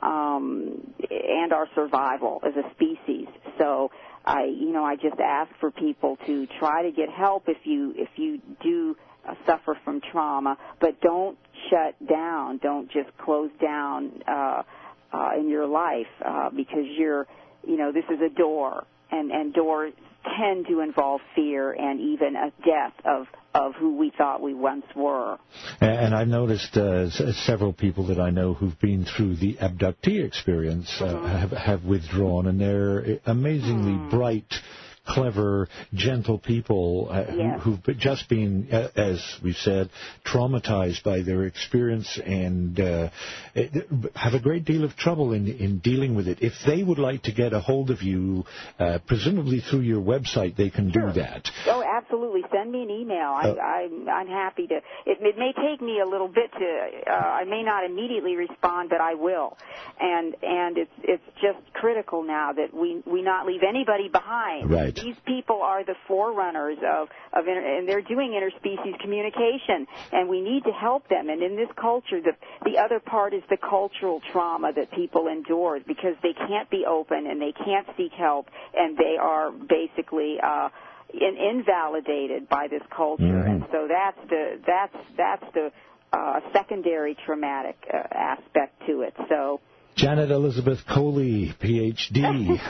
[SPEAKER 9] and our survival as a species. So, I just ask for people to try to get help if you do suffer from trauma, but don't shut down. Don't just close down in your life because this is a door, and doors tend to involve fear and even a death of who we thought we once were. And
[SPEAKER 6] I've noticed several people that I know who've been through the abductee experience have withdrawn, and they're amazingly bright, clever, gentle people who've just been, as we've said, traumatized by their experience and have a great deal of trouble in dealing with it. If they would like to get a hold of you, presumably through your website, they can do that.
[SPEAKER 9] Oh, absolutely. Send me an email. I'm happy to. It may take me a little bit to. I may not immediately respond, but I will. And it's just critical now that we not leave anybody behind.
[SPEAKER 6] Right.
[SPEAKER 9] These people are the forerunners and they're doing interspecies communication, and we need to help them. And in this culture, the other part is the cultural trauma that people endure because they can't be open and they can't seek help, and they are basically invalidated by this culture. Mm-hmm. And so that's the secondary traumatic aspect to it. So.
[SPEAKER 6] Janet Elizabeth Coley, Ph.D.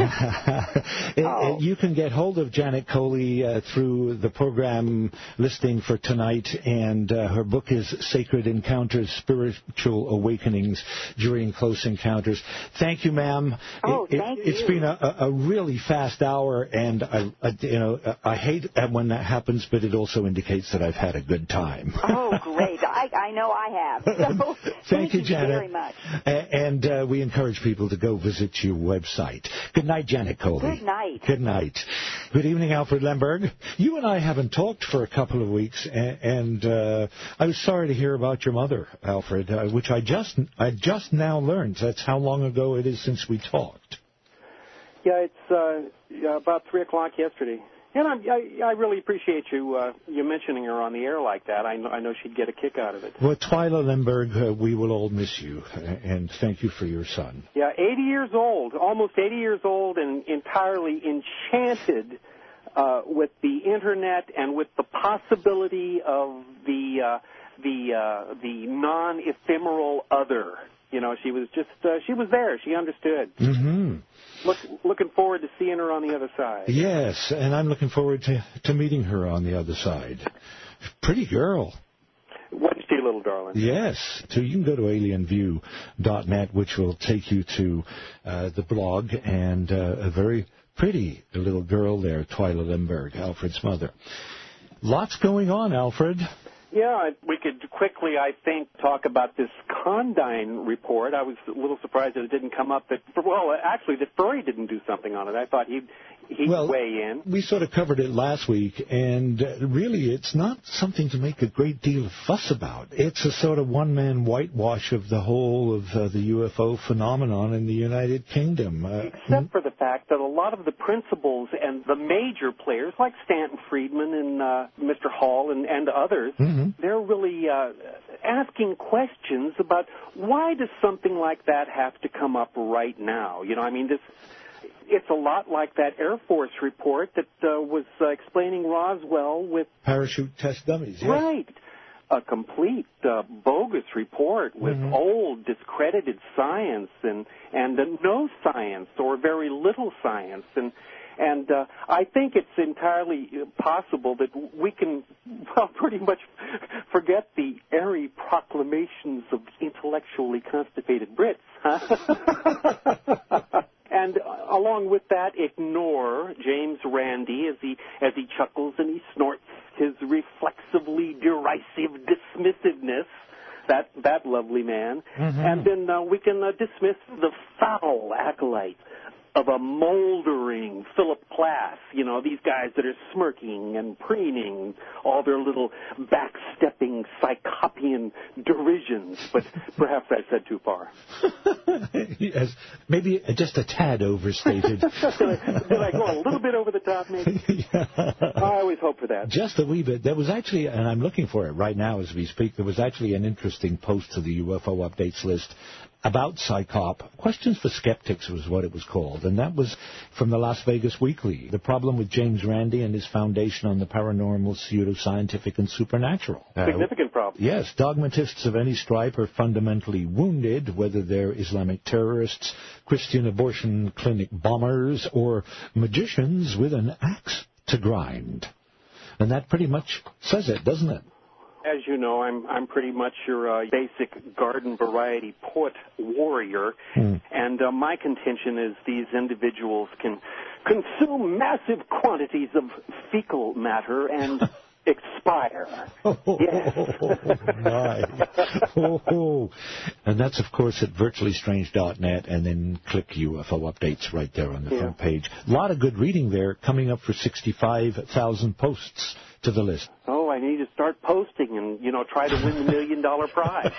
[SPEAKER 6] You can get hold of Janet Coley through the program listing for tonight, and her book is Sacred Encounters, Spiritual Awakenings During Close Encounters. Thank you, ma'am.
[SPEAKER 9] Thank you.
[SPEAKER 6] It's been a really fast hour, and I hate when that happens, but it also indicates that I've had a good time.
[SPEAKER 9] Oh, great. I know I have. So,
[SPEAKER 6] thank you, Janet.
[SPEAKER 9] Very much.
[SPEAKER 6] And we encourage people to go visit your website. Good night, Janet Coley.
[SPEAKER 9] Good night.
[SPEAKER 6] Good night. Good evening, Alfred Lemberg. You and I haven't talked for a couple of weeks, and I was sorry to hear about your mother, Alfred, which I just now learned. That's how long ago it is since we talked.
[SPEAKER 10] Yeah, it's about 3 o'clock yesterday. And I really appreciate you mentioning her on the air like that. I know she'd get a kick out of it.
[SPEAKER 6] Well, Twyla Lemberg, we will all miss you, and thank you for your son.
[SPEAKER 10] Yeah, 80 years old, almost 80 years old, and entirely enchanted with the Internet and with the possibility of the non-ephemeral other. You know, she was there. She understood.
[SPEAKER 6] Mm-hmm.
[SPEAKER 10] Looking forward to seeing her on the other side.
[SPEAKER 6] Yes, and I'm looking forward to meeting her on the other side. Pretty girl.
[SPEAKER 10] Wasn't she, little darling?
[SPEAKER 6] Yes. So you can go to alienview.net, which will take you to the blog, and a very pretty little girl there, Twyla Lemberg, Alfred's mother. Lots going on, Alfred.
[SPEAKER 10] Yeah, we could quickly, I think, talk about this Condign report. I was a little surprised that it didn't come up that Furry didn't do something on it. I thought he'd weigh in.
[SPEAKER 6] We sort of covered it last week, and really it's not something to make a great deal of fuss about. It's a sort of one-man whitewash of the whole of the UFO phenomenon in the United Kingdom.
[SPEAKER 10] Except for the fact that a lot of the principals and the major players, like Stanton Friedman and Mr. Hall and others, they're really asking questions about why does something like that have to come up right now? You know, I mean, it's a lot like that Air Force report that was explaining Roswell with
[SPEAKER 6] parachute test dummies. Yes.
[SPEAKER 10] Right. A complete bogus report with old, discredited science and no science or very little science. And I think it's entirely possible that we can, pretty much forget the airy proclamations of intellectually constipated Brits. And along with that, ignore James Randi as he chuckles and he snorts his reflexively derisive dismissiveness. That lovely man. And then we can dismiss the foul acolyte of a moldering Philip Plath, you know, these guys that are smirking and preening, all their little backstepping Psychopian derisions, but perhaps I said too far.
[SPEAKER 6] Yes, maybe just a tad overstated.
[SPEAKER 10] Did I go a little bit over the top, maybe?
[SPEAKER 6] Yeah.
[SPEAKER 10] I always hope for that.
[SPEAKER 6] Just a wee bit. There was actually, and I'm looking for it right now as we speak, there was actually an interesting post to the UFO updates list about Psychop. Questions for Skeptics was what it was called, and that was from the Las Vegas Weekly. The problem with James Randi and his foundation on the paranormal, pseudoscientific, and supernatural.
[SPEAKER 10] Significant problem.
[SPEAKER 6] Yes, dogmatists of any stripe are fundamentally wounded, whether they're Islamic terrorists, Christian abortion clinic bombers, or magicians with an axe to grind. And that pretty much says it, doesn't it?
[SPEAKER 10] As you know, I'm pretty much your basic garden variety poet warrior, and my contention is these individuals can consume massive quantities of fecal matter and expire.
[SPEAKER 6] My. And that's, of course, at virtuallystrange.net, and then click UFO updates right there on the front page. A lot of good reading there, coming up for 65,000 posts to the list.
[SPEAKER 10] Oh, I need to start posting and, try to win the $1 million prize.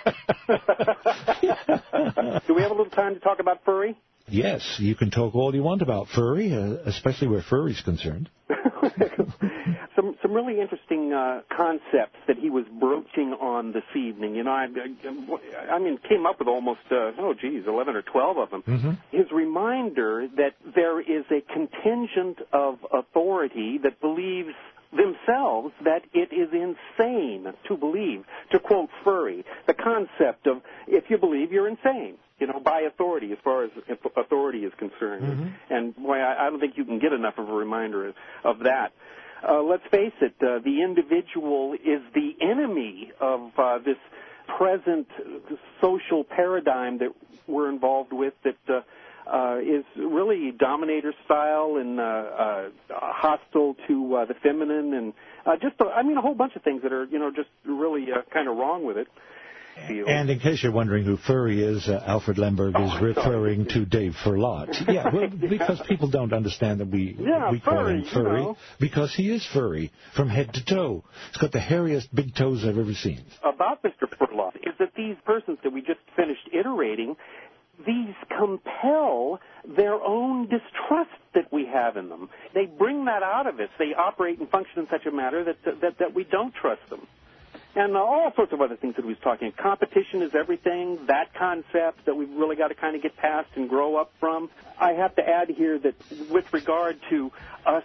[SPEAKER 10] Do we have a little time to talk about furry?
[SPEAKER 6] Yes, you can talk all you want about furry, especially where furry's concerned.
[SPEAKER 10] Some really interesting concepts that he was broaching on this evening. Came up with almost 11 or 12 of them. His reminder that there is a contingent of authority that believes themselves that it is insane to believe. To quote Furry, the concept of if you believe, you're insane. By authority, as far as authority is concerned. And boy, I don't think you can get enough of a reminder of that. Let's face it, the individual is the enemy of this present social paradigm that we're involved with that is really dominator style and hostile to the feminine and a whole bunch of things that are, just really kind of wrong with it.
[SPEAKER 6] And in case you're wondering who Furry is, Alfred Lemberg is referring to Dave Furlot. Yeah, well, because people don't understand that we call him Furry, because he is furry from head to toe. He's got the hairiest big toes I've ever seen.
[SPEAKER 10] About Mr. Furlot is that these persons that we just finished iterating, these compel their own distrust that we have in them. They bring that out of us. They operate and function in such a manner that we don't trust them. And all sorts of other things that we was talking. Competition is everything, that concept that we've really got to kind of get past and grow up from. I have to add here that with regard to us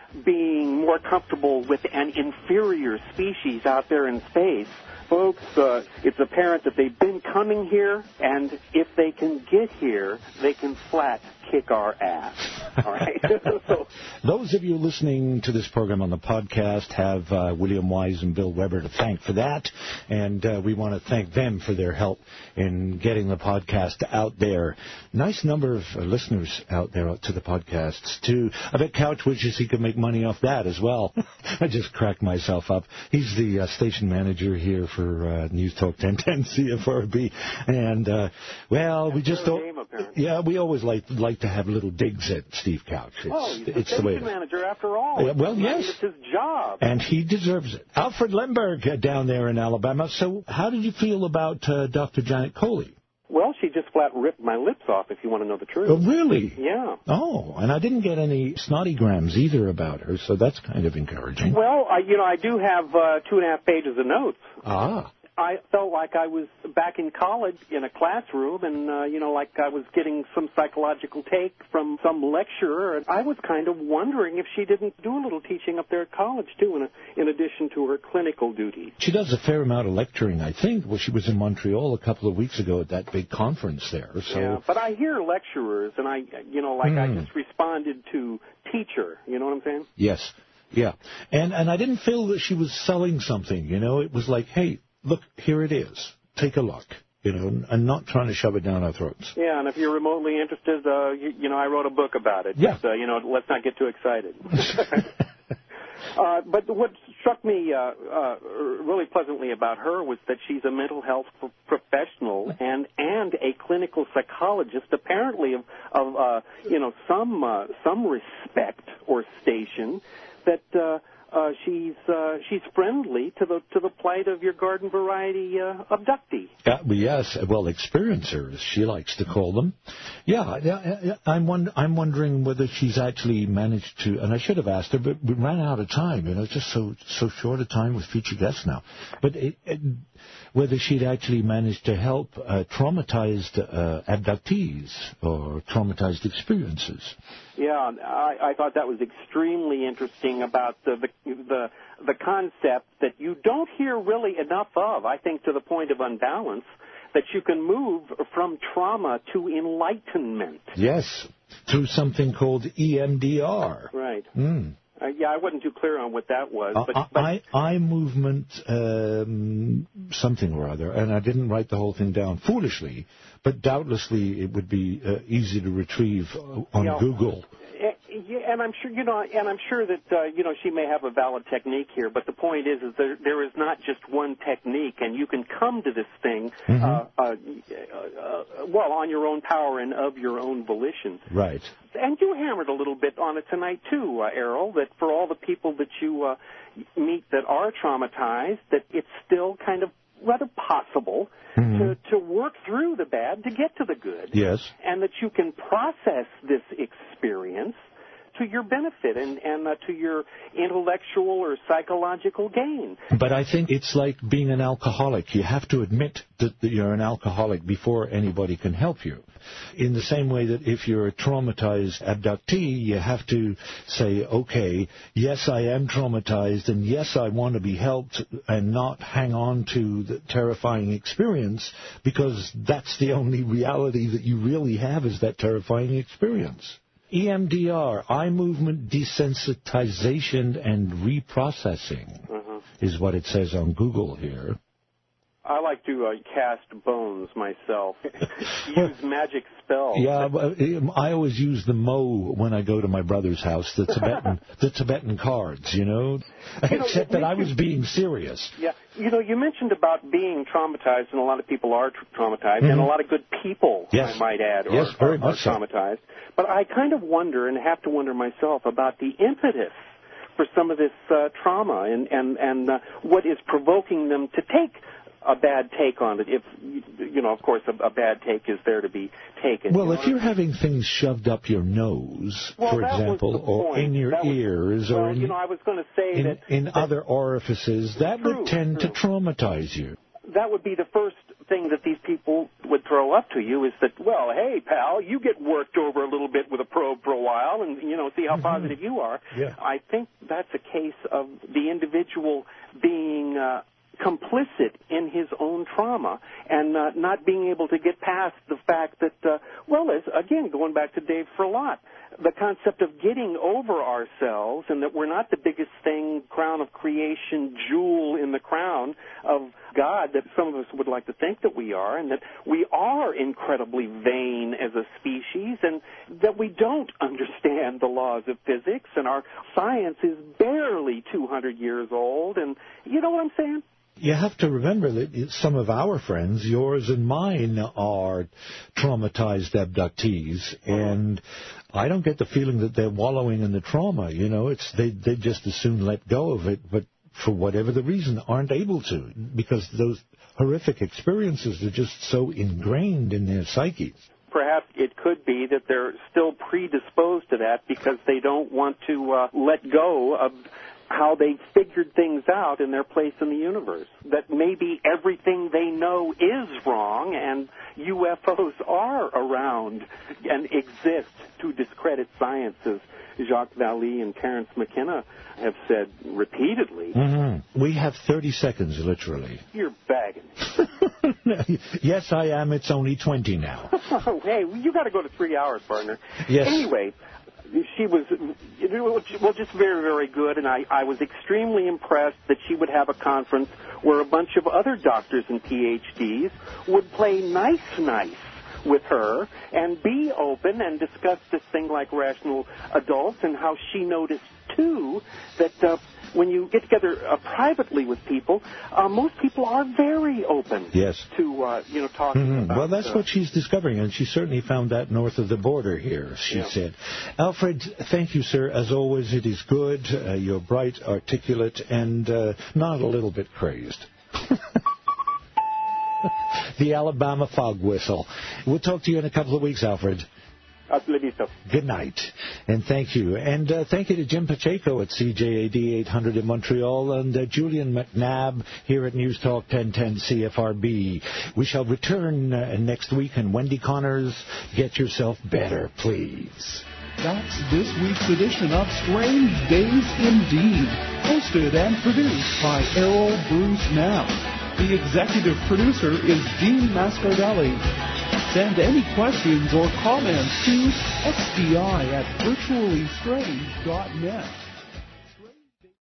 [SPEAKER 10] being more comfortable with an inferior species out there in space, folks, it's apparent that they've been coming here, and if they can get here, they can flat kick our ass. All right?
[SPEAKER 6] Those of you listening to this program on the podcast have William Wise and Bill Weber to thank for that, and we want to thank them for their help in getting the podcast out there. Nice number of listeners out there to the podcasts, too. I bet Couch wishes he could make money off that as well. I just cracked myself up. He's the station manager here for News Talk 1010 CFRB, and, well, we just don't... Yeah, we always like to have little digs at Steve Couch. It's the way
[SPEAKER 10] manager after all.
[SPEAKER 6] Well, yes.
[SPEAKER 10] It's his job.
[SPEAKER 6] And he deserves it. Alfred Lemberg down there in Alabama. So how did you feel about Dr. Janet Coley?
[SPEAKER 10] Well, she just flat ripped my lips off, if you want to know the truth.
[SPEAKER 6] Oh, really?
[SPEAKER 10] Yeah.
[SPEAKER 6] Oh, and I didn't get any snottygrams either about her, so that's kind of encouraging.
[SPEAKER 10] Well, I do have 2.5 pages of notes.
[SPEAKER 6] Ah.
[SPEAKER 10] I felt like I was back in college in a classroom and, like I was getting some psychological take from some lecturer. And I was kind of wondering if she didn't do a little teaching up there at college, too, in addition to her clinical duties.
[SPEAKER 6] She does a fair amount of lecturing, I think. Well, she was in Montreal a couple of weeks ago at that big conference there. So.
[SPEAKER 10] Yeah, but I hear lecturers, and I just responded to teacher. You know what I'm saying?
[SPEAKER 6] Yes. Yeah. And I didn't feel that she was selling something, It was like, hey, look, here it is. Take a look, and not trying to shove it down our throats.
[SPEAKER 10] Yeah, and if you're remotely interested, I wrote a book about it.
[SPEAKER 6] Yeah.
[SPEAKER 10] But, let's not get too excited. But what struck me really pleasantly about her was that she's a mental health professional and a clinical psychologist, apparently of some respect or station that. She's friendly to the plight of your garden variety abductee.
[SPEAKER 6] Yes, well, experiencers, she likes to call them. Yeah, I'm wondering whether she's actually managed to, and I should have asked her, but we ran out of time. It's just so short a time with feature guests now. But whether she'd actually managed to help traumatized abductees or traumatized experiences.
[SPEAKER 10] Yeah, I thought that was extremely interesting about the concept that you don't hear really enough of, I think, to the point of unbalance, that you can move from trauma to enlightenment.
[SPEAKER 6] Yes, through something called EMDR.
[SPEAKER 10] Right.
[SPEAKER 6] Mm.
[SPEAKER 10] I wasn't too clear on what that was.
[SPEAKER 6] Eye movement something or other, and I didn't write the whole thing down foolishly, but doubtlessly it would be easy to retrieve on Google.
[SPEAKER 10] And I'm sure that she may have a valid technique here, but the point is there is not just one technique, and you can come to this thing on your own power and of your own volition.
[SPEAKER 6] Right.
[SPEAKER 10] And you hammered a little bit on it tonight too, Errol, that for all the people that you meet that are traumatized, that it's still kind of rather possible to work through the bad to get to the good.
[SPEAKER 6] Yes.
[SPEAKER 10] And that you can process this experience to your benefit and to your intellectual or psychological gain.
[SPEAKER 6] But I think it's like being an alcoholic. You have to admit that you're an alcoholic before anybody can help you. In the same way that if you're a traumatized abductee, you have to say, okay, yes, I am traumatized, and yes, I want to be helped and not hang on to the terrifying experience, because that's the only reality that you really have is that terrifying experience. EMDR, eye movement desensitization and reprocessing, is what it says on Google here.
[SPEAKER 10] I like to cast bones myself. Use magic spells.
[SPEAKER 6] Yeah, I always use the mo when I go to my brother's house, the Tibetan cards, except that I was being serious.
[SPEAKER 10] Yeah, you mentioned about being traumatized, and a lot of people are traumatized, and a lot of good people, I might add, are traumatized. But I kind of wonder, and have to wonder myself, about the impetus for some of this trauma and what is provoking them to take a bad take on it. If, you know, of course, a bad take is there to be taken.
[SPEAKER 6] Well, if you're having things shoved up your nose, for example, or in your ears, or in,
[SPEAKER 10] I was going to say
[SPEAKER 6] in other orifices, that would tend to traumatize you.
[SPEAKER 10] That would be the first thing that these people would throw up to you, is that, well, hey, pal, you get worked over a little bit with a probe for a while and, you know, see how positive you are.
[SPEAKER 6] Yeah.
[SPEAKER 10] I think that's a case of the individual being complicit in his own trauma and not being able to get past the fact that, again, going back to Dave Ferlat, the concept of getting over ourselves and that we're not the biggest thing, crown of creation, jewel in the crown of God that some of us would like to think that we are, and that we are incredibly vain as a species, and that we don't understand the laws of physics, and our science is barely 200 years old, and you know what I'm saying?
[SPEAKER 6] You have to remember that some of our friends, yours and mine, are traumatized abductees, and I don't get the feeling that they're wallowing in the trauma. You know, they just as soon let go of it, but for whatever the reason, aren't able to, because those horrific experiences are just so ingrained in their psyches.
[SPEAKER 10] Perhaps it could be that they're still predisposed to that because they don't want to let go of how they figured things out in their place in the universe. That maybe everything they know is wrong and UFOs are around and exist to discredit science, as Jacques Vallée and Terence McKenna have said repeatedly.
[SPEAKER 6] Mm-hmm. We have 30 seconds, literally.
[SPEAKER 10] You're bagging.
[SPEAKER 6] Yes, I am. It's only 20 now.
[SPEAKER 10] Hey, you got to go to 3 hours, partner.
[SPEAKER 6] Yes.
[SPEAKER 10] Anyway, she was, just very, very good, and I was extremely impressed that she would have a conference where a bunch of other doctors and PhDs would play nice with her and be open and discuss this thing like rational adults, and how she noticed, too, that when you get together privately with people, most people are very open to talking about.
[SPEAKER 6] Well, that's what she's discovering, and she certainly found that north of the border here, she said. Alfred, thank you, sir. As always, it is good. You're bright, articulate, and not a little bit crazed. The Alabama fog whistle. We'll talk to you in a couple of weeks, Alfred. Good night, and thank you. And thank you to Jim Pacheco at CJAD 800 in Montreal, and Julian McNabb here at News Talk 1010 CFRB. We shall return next week, and Wendy Connors, get yourself better, please.
[SPEAKER 5] That's this week's edition of Strange Days Indeed, hosted and produced by Errol Bruce Knapp. The executive producer is Dean Mascardelli. Send any questions or comments to xdi@virtuallystrange.net.